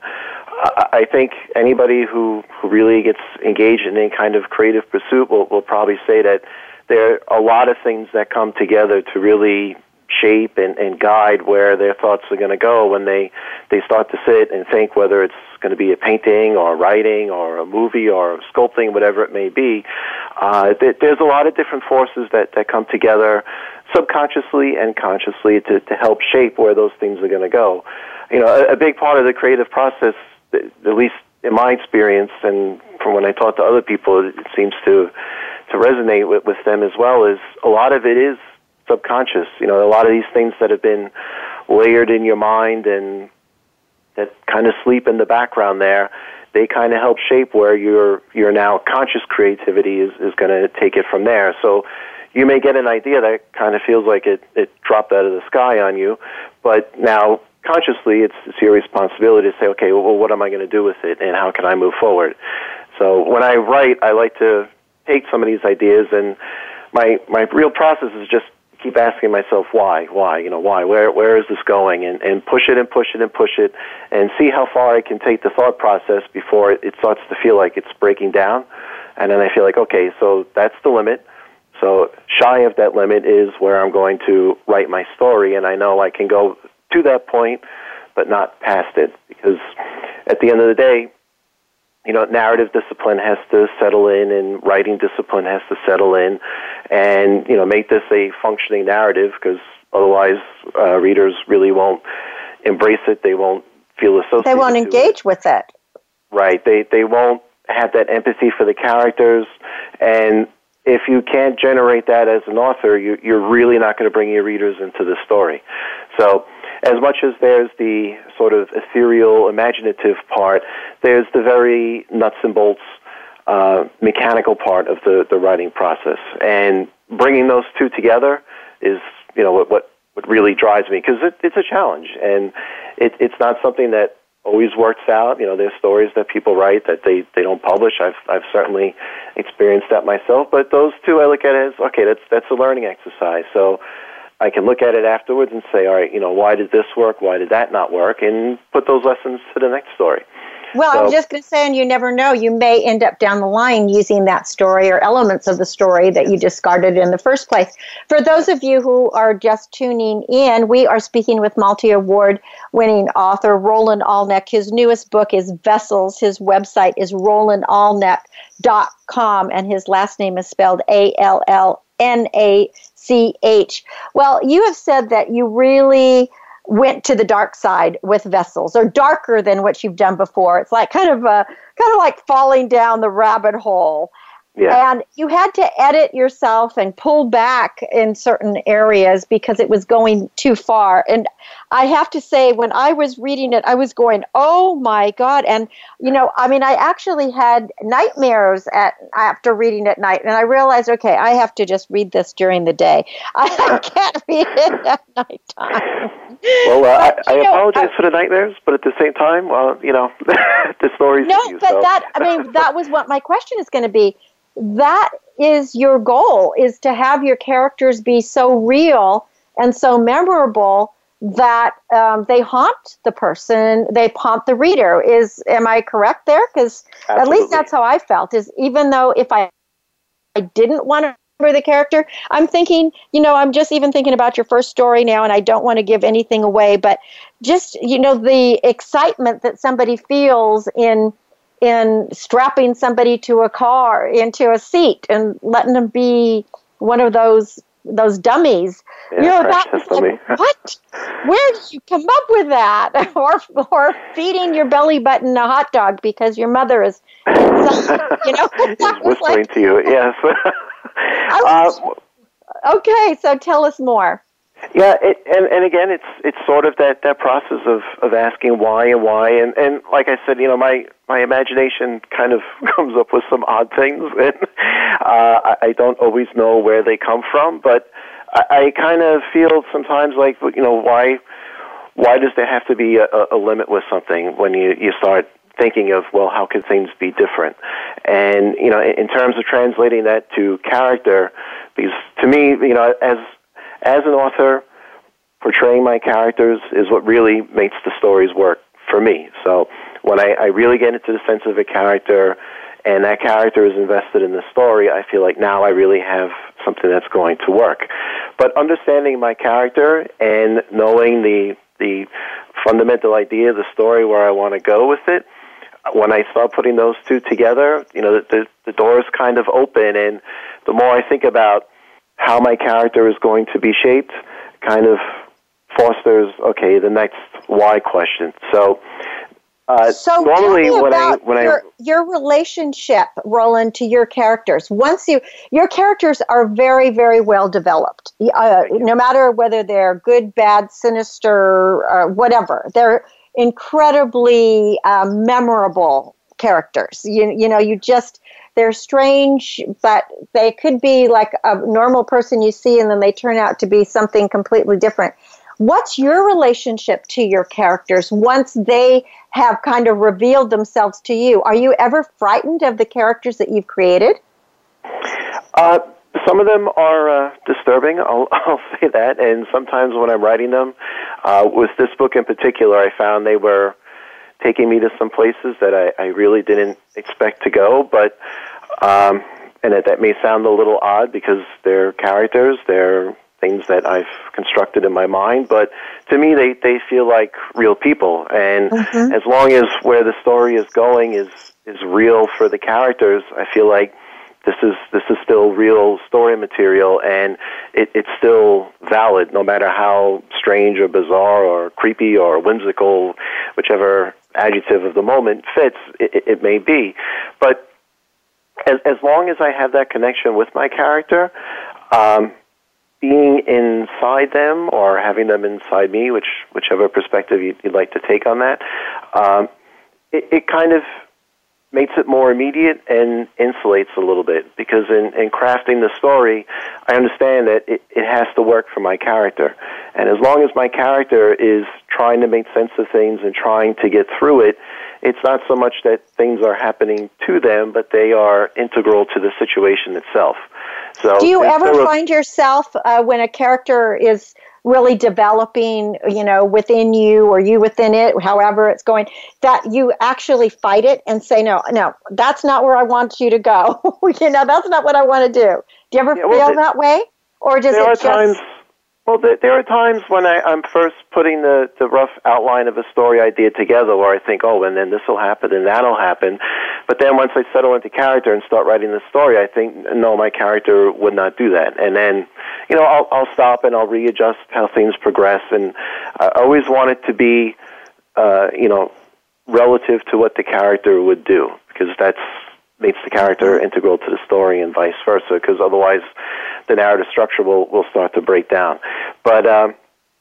I think anybody who, who really gets engaged in any kind of creative pursuit will, will probably say that there are a lot of things that come together to really shape and, and guide where their thoughts are going to go when they, they start to sit and think, whether it's going to be a painting or writing or a movie or sculpting, whatever it may be. Uh, th- there's a lot of different forces that, that come together subconsciously and consciously to, to help shape where those things are going to go. You know, a, a big part of the creative process, at least in my experience and from when I talk to other people, it seems to to resonate with, with them as well, is a lot of it is subconscious. You know, a lot of these things that have been layered in your mind and that kind of sleep in the background there, they kind of help shape where your your now conscious creativity is, is going to take it from there. So you may get an idea that kind of feels like it, it dropped out of the sky on you, but now consciously it's, it's your responsibility to say, okay, well, what am I going to do with it and how can I move forward? So when I write, I like to take some of these ideas, and my my real process is just keep asking myself why, why, you know, why, where where is this going, and, and push it and push it and push it, and see how far I can take the thought process before it, it starts to feel like it's breaking down, and then I feel like, okay, so that's the limit. So shy of that limit is where I'm going to write my story, and I know I can go to that point, but not past it, because at the end of the day, you know, narrative discipline has to settle in, and writing discipline has to settle in, and, you know, make this a functioning narrative, because otherwise uh, readers really won't embrace it. They won't feel associated. They won't engage with it. Right. They they won't have that empathy for the characters, and if you can't generate that as an author, you, you're really not going to bring your readers into the story. So as much as there's the sort of ethereal, imaginative part, there's the very nuts and bolts uh, mechanical part of the, the writing process. And bringing those two together is, you know, what what, what really drives me, because it, it's a challenge. And it, it's not something that always works out. You know, there's stories that people write that they, they don't publish. I've I've certainly experienced that myself. But those two, I look at it as, okay, that's that's a learning exercise. So I can look at it afterwards and say, all right, you know, why did this work? Why did that not work? And put those lessons to the next story. Well, so, I was just going to say, and you never know, you may end up down the line using that story or elements of the story that you discarded in the first place. For those of you who are just tuning in, we are speaking with multi-award winning author Roland Allneck. His newest book is Vessels. His website is roland allneck dot com, and his last name is spelled A L L N A C H. Well, you have said that you really went to the dark side with Vessels, or darker than what you've done before. It's like kind of a, kind of like falling down the rabbit hole. Yeah. And you had to edit yourself and pull back in certain areas because it was going too far. And I have to say, when I was reading it, I was going, oh my God. And, you know, I mean, I actually had nightmares at after reading at night. And I realized, okay, I have to just read this during the day. I can't read it at nighttime. Well, uh, but, I, I know, apologize I, for the nightmares, but at the same time, well, you know, the story's No, you, but so. that, I mean, that was what my question is going to be. That is your goal, is to have your characters be so real and so memorable that um, they haunt the person, they haunt the reader. Is am I correct there? Because at least that's how I felt, is even though if I, I didn't want to remember the character, I'm thinking, you know, I'm just even thinking about your first story now, and I don't want to give anything away, but just, you know, the excitement that somebody feels in in strapping somebody to a car, into a seat, and letting them be one of those those dummies. Yeah, you know, that was like, what? Where did you come up with that? or or feeding your belly button a hot dog because your mother is, you know, that was whistling like, to you. Yes. was, uh, okay, so tell us more. Yeah, it, and and again, it's it's sort of that, that process of, of asking why and why, and, and like I said, you know, my, my imagination kind of comes up with some odd things, and uh, I, I don't always know where they come from, but I, I kind of feel sometimes like, you know, why why does there have to be a, a limit with something when you, you start thinking of, well, how could things be different? And, you know, in, in terms of translating that to character, because to me, you know, as As an author, portraying my characters is what really makes the stories work for me. So when I, I really get into the sense of a character and that character is invested in the story, I feel like now I really have something that's going to work. But understanding my character and knowing the the fundamental idea of the story, where I want to go with it, when I start putting those two together, you know, the, the doors kind of open, and the more I think about how my character is going to be shaped, kind of fosters, okay, the next why question. So, uh, so normally tell me when about I when your, I your relationship, Roland, to your characters. Once you, your characters are very, very well developed. Uh, no matter whether they're good, bad, sinister, uh, whatever, they're incredibly uh, memorable characters. You you know, you just. They're strange, but they could be like a normal person you see, and then they turn out to be something completely different. What's your relationship to your characters once they have kind of revealed themselves to you? Are you ever frightened of the characters that you've created? Uh, some of them are uh, disturbing, I'll, I'll say that, and sometimes when I'm writing them, uh, with this book in particular, I found they were taking me to some places that I, I really didn't expect to go, but um, and that, that may sound a little odd because they're characters, they're things that I've constructed in my mind, but to me they, they feel like real people, and mm-hmm. as long as where the story is going is, is real for the characters, I feel like this is this is still real story material, and it, it's still valid no matter how strange or bizarre or creepy or whimsical, whichever adjective of the moment fits, it, it may be. But as, as long as I have that connection with my character, um, being inside them or having them inside me, which whichever perspective you'd, you'd like to take on that, um, it, it kind of makes it more immediate and insulates a little bit, because in, in crafting the story, I understand that it, it has to work for my character. And as long as my character is trying to make sense of things and trying to get through it, it's not so much that things are happening to them, but they are integral to the situation itself. So, do you ever so find yourself, uh, when a character is really developing, you know, within you or you within it, however it's going, that you actually fight it and say, no, no, that's not where I want you to go. You know, that's not what I want to do. Do you ever yeah, well, feel the, that way? Or does there it are just... Times, well, there, there are times when I, I'm first putting the, the rough outline of a story idea together where I think, oh, and then this will happen and that'll happen. But then once I settle into character and start writing the story, I think, no, my character would not do that. And then, you know, I'll, I'll stop and I'll readjust how things progress. And I always want it to be, uh, you know, relative to what the character would do, because that's makes the character integral to the story and vice versa, because otherwise the narrative structure will, will start to break down. But um,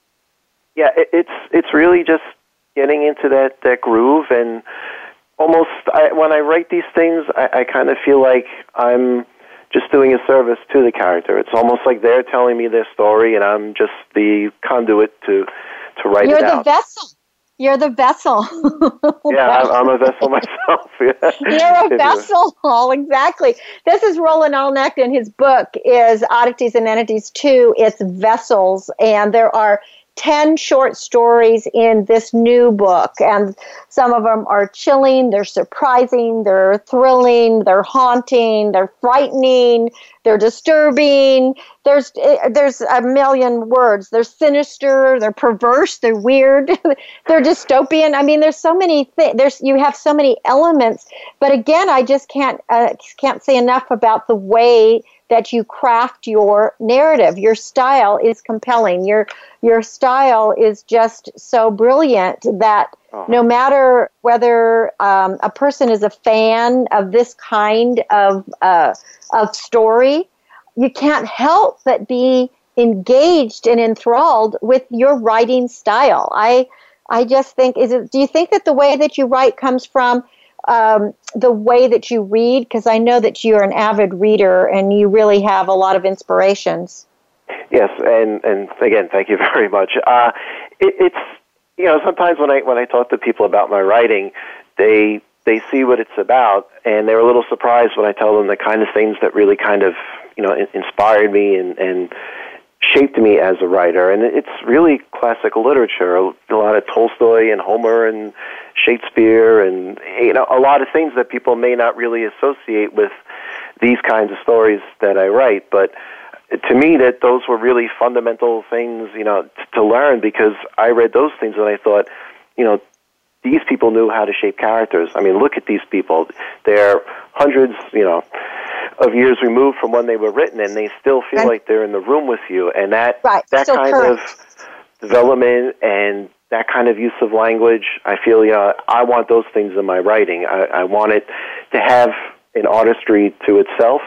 yeah, it, it's it's really just getting into that, that groove, and almost I, when I write these things, I, I kind of feel like I'm just doing a service to the character. It's almost like they're telling me their story, and I'm just the conduit to to write You're it out. You're the vessel. You're the vessel. Yeah, I'm, I'm a vessel myself. Yeah. You're a vessel. Exactly. This is Roland Allnecht, and his book is Oddities and Entities two. It's Vessels, and there are ten short stories in this new book, and some of them are chilling, they're surprising, they're thrilling, they're haunting, they're frightening, they're disturbing. There's there's a million words. They're sinister, they're perverse, they're weird, they're dystopian. I mean, there's so many things. There's you have so many elements. But again, I just can't uh, can't say enough about the way that you craft your narrative. Your style is compelling. Your your style is just so brilliant that oh. no matter whether um, a person is a fan of this kind of uh, of story, you can't help but be engaged and enthralled with your writing style. I I just think is it. Do you think that the way that you write comes from Um, the way that you read? Because I know that you're an avid reader and you really have a lot of inspirations. Yes, and, and again, thank you very much. Uh, it, it's, you know, sometimes when I when I talk to people about my writing, they they see what it's about, and they're a little surprised when I tell them the kind of things that really kind of, you know, inspired me and, and shaped me as a writer. And it's really classical literature, a, a lot of Tolstoy and Homer and Shakespeare, and you know, a lot of things that people may not really associate with these kinds of stories that I write. But to me, that those were really fundamental things, you know, t- to learn, because I read those things and I thought, you know, these people knew how to shape characters. I mean, look at these people. They're hundreds, you know, of years removed from when they were written, and they still feel and, like they're in the room with you. And that right, that so kind correct. of development and that kind of use of language, I feel, you know, I want those things in my writing. I, I want it to have an artistry to itself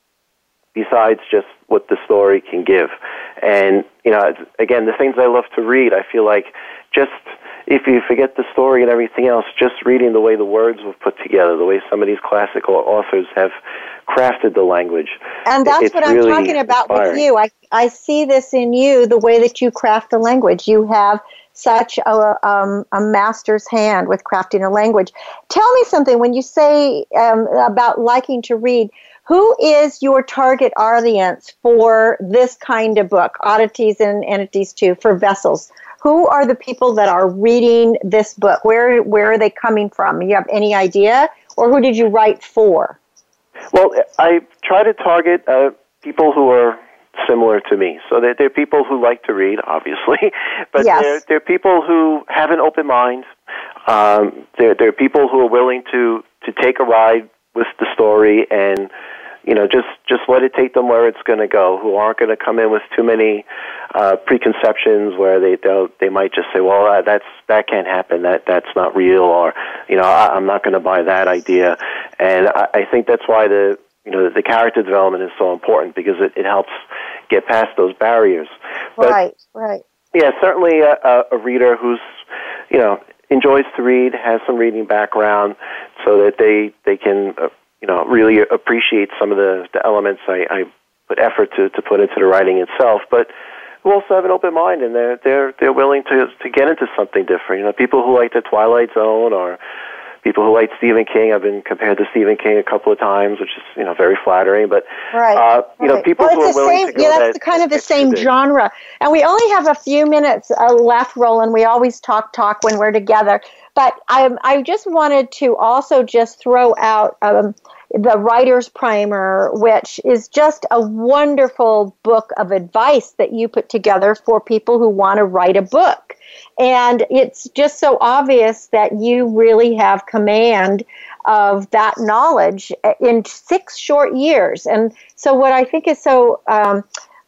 besides just what the story can give. And, you know, again, the things I love to read, I feel like just if you forget the story and everything else, just reading the way the words were put together, the way some of these classical authors have crafted the language. And that's it's what I'm really talking about inspiring. with you. I, I see this in you, the way that you craft the language. You have such a, um, a master's hand with crafting a language. Tell me something, when you say um, about liking to read, who is your target audience for this kind of book, Oddities and Entities two, for Vessels? Who are the people that are reading this book? Where where are they coming from? You have any idea? Or who did you write for? Well, I try to target uh, people who are similar to me. So they're, they're people who like to read, obviously, but yes. they're, they're people who have an open mind. Um, they're, they're people who are willing to, to take a ride with the story and, you know, just, just let it take them where it's going to go, who aren't going to come in with too many uh, preconceptions where they they might just say, well, uh, that's that can't happen, that that's not real, or, you know, I, I'm not going to buy that idea. And I, I think that's why the you know the character development is so important, because it, it helps get past those barriers. But, right, right. Yeah, certainly a, a reader who's, you know, enjoys to read, has some reading background, so that they they can uh, you know, really appreciate some of the, the elements I, I put effort to, to put into the writing itself, but who also have an open mind, and they're they're they're willing to to get into something different. You know, people who like the Twilight Zone, or people who like Stephen King. I've been compared to Stephen King a couple of times, which is, you know, very flattering. But right, uh, you right. know, people well, who are willing same, to go yeah, that's that, the kind of the it's same genre. And we only have a few minutes uh, left, Roland. We always talk talk when we're together. But I I just wanted to also just throw out um, the Writer's Primer, which is just a wonderful book of advice that you put together for people who want to write a book. And it's just so obvious that you really have command of that knowledge in six short years. And so what I think is so um,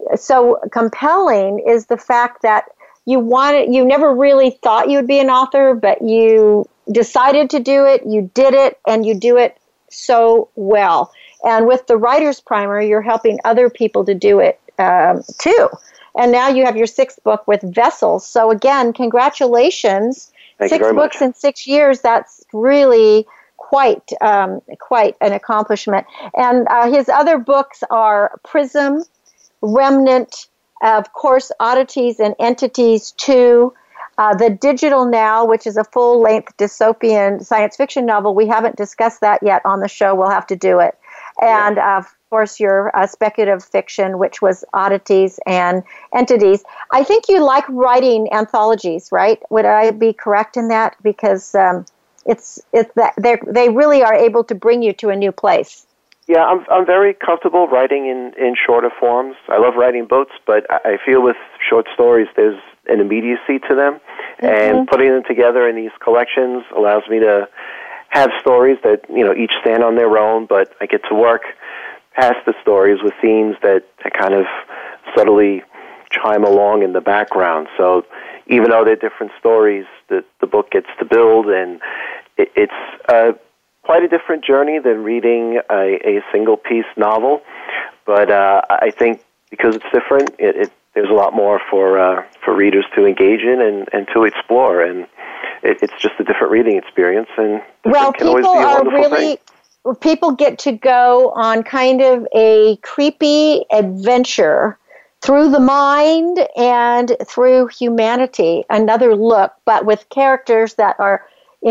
so compelling is the fact that you wanted, you never really thought you would be an author, but you decided to do it, you did it, and you do it so well. And with the Writer's Primer, you're helping other people to do it um, too. And now you have your sixth book with Vessels. So again, congratulations. Thank Six you very books much. in six years, that's really quite um, quite an accomplishment. And uh, his other books are Prism, Remnant, of course, Oddities and Entities two, uh, The Digital Now, which is a full-length dystopian science fiction novel. We haven't discussed that yet on the show. We'll have to do it. And, uh, of course, your uh, speculative fiction, which was Oddities and Entities. I think you like writing anthologies, right? Would I be correct in that? Because um, it's it's that they they really are able to bring you to a new place. Yeah, I'm I'm very comfortable writing in, in shorter forms. I love writing books, but I feel with short stories there's an immediacy to them, mm-hmm. and putting them together in these collections allows me to have stories that, you know, each stand on their own, but I get to work past the stories with themes that, that kind of subtly chime along in the background. So even though they're different stories, the, the book gets to build, and it, it's uh, quite a different journey than reading a, a single-piece novel. But uh, I think because it's different, it, it, there's a lot more for uh, for readers to engage in and, and to explore, and it, it's just a different reading experience. And well, can always people be a are wonderful really... thing. People get to go on kind of a creepy adventure through the mind and through humanity, another look, but with characters that are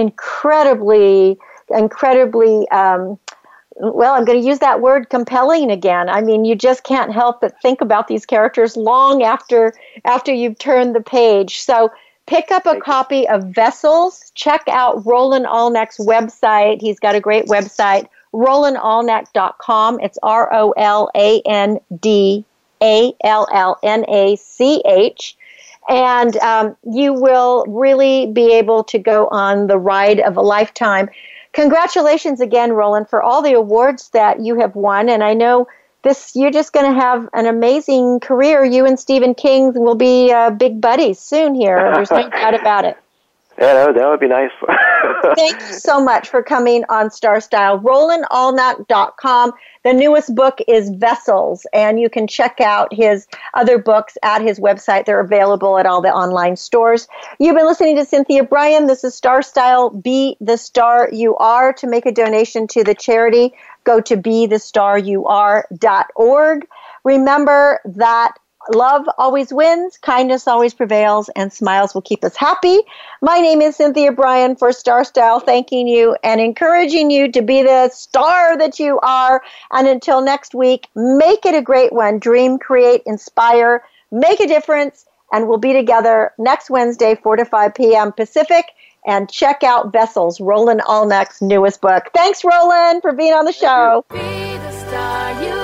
incredibly, incredibly, um, well, I'm going to use that word, compelling again. I mean, you just can't help but think about these characters long after after you've turned the page. So pick up a copy of Vessels. Check out Roland Allnack's website. He's got a great website, roland allnack dot com. It's R O L A N D A L L N A C H. And um, you will really be able to go on the ride of a lifetime. Congratulations again, Roland, for all the awards that you have won. And I know this, you're just going to have an amazing career. You and Stephen King will be uh, big buddies soon here. There's no doubt about it. Yeah, that would, that would be nice. Thank you so much for coming on Star Style. roland allnack dot com. The newest book is Vessels, and you can check out his other books at his website. They're available at all the online stores. You've been listening to Cynthia Bryan. This is Star Style. Be the star you are. To make a donation to the charity, go to be the star you are dot org. Remember that love always wins, kindness always prevails, and smiles will keep us happy. My name is Cynthia Bryan for Star Style, thanking you and encouraging you to be the star that you are. And until next week, make it a great one. Dream, create, inspire, make a difference, and we'll be together next Wednesday, four to five p.m. Pacific. And check out Vessels, Roland Allnack's newest book. Thanks, Roland, for being on the show. Be the star you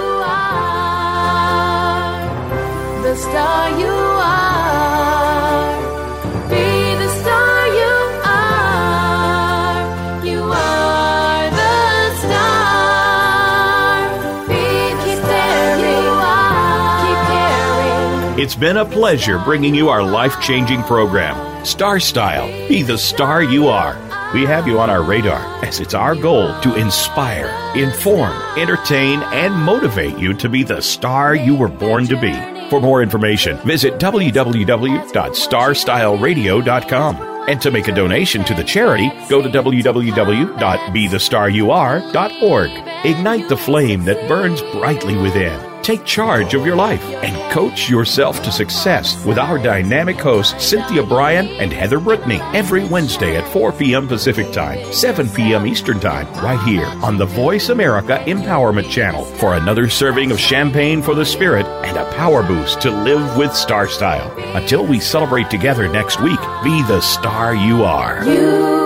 are. The star you are. Be the star you are. You are the star. Be the star you are. Keep caring. It's been a pleasure bringing you our life-changing program, Star Style. Be the star you are. We have you on our radar, as it's our goal to inspire, inform, entertain, and motivate you to be the star you were born to be. For more information, visit w w w dot star style radio dot com. And to make a donation to the charity, go to w w w dot be the star you are dot org. Ignite the flame that burns brightly within. Take charge of your life and coach yourself to success with our dynamic hosts Cynthia Bryan and Heather Brittany every Wednesday at four p.m. Pacific Time, seven p.m. Eastern Time, right here on the Voice America Empowerment Channel for another serving of champagne for the spirit and a power boost to live with Star Style. Until we celebrate together next week, be the star you are. You